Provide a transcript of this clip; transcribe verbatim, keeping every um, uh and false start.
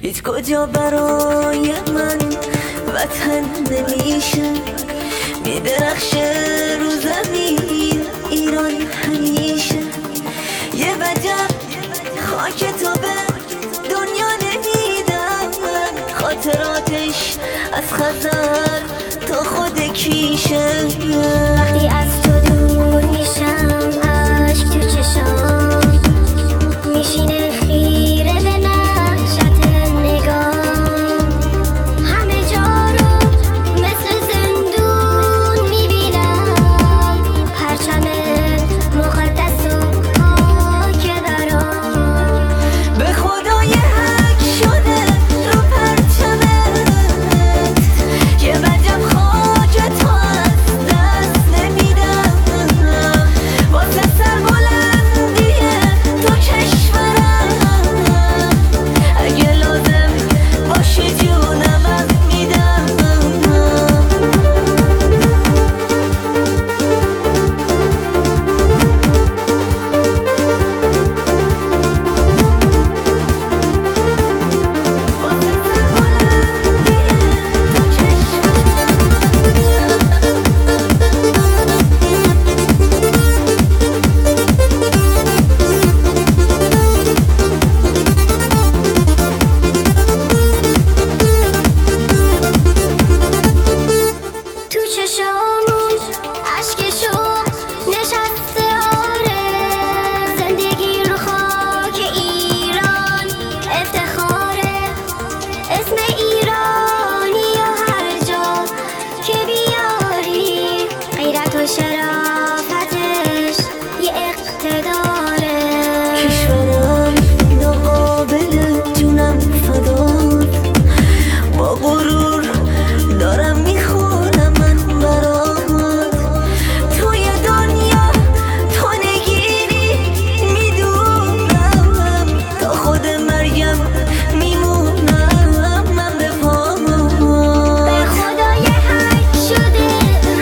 هیچ کجا برای من وطن نمیشه، میدرخشه رو زمین ایران همیشه. یه وجب خاک تو به دنیا نمیدم، خاطراتش از خزر تا خود کیشه. وقتی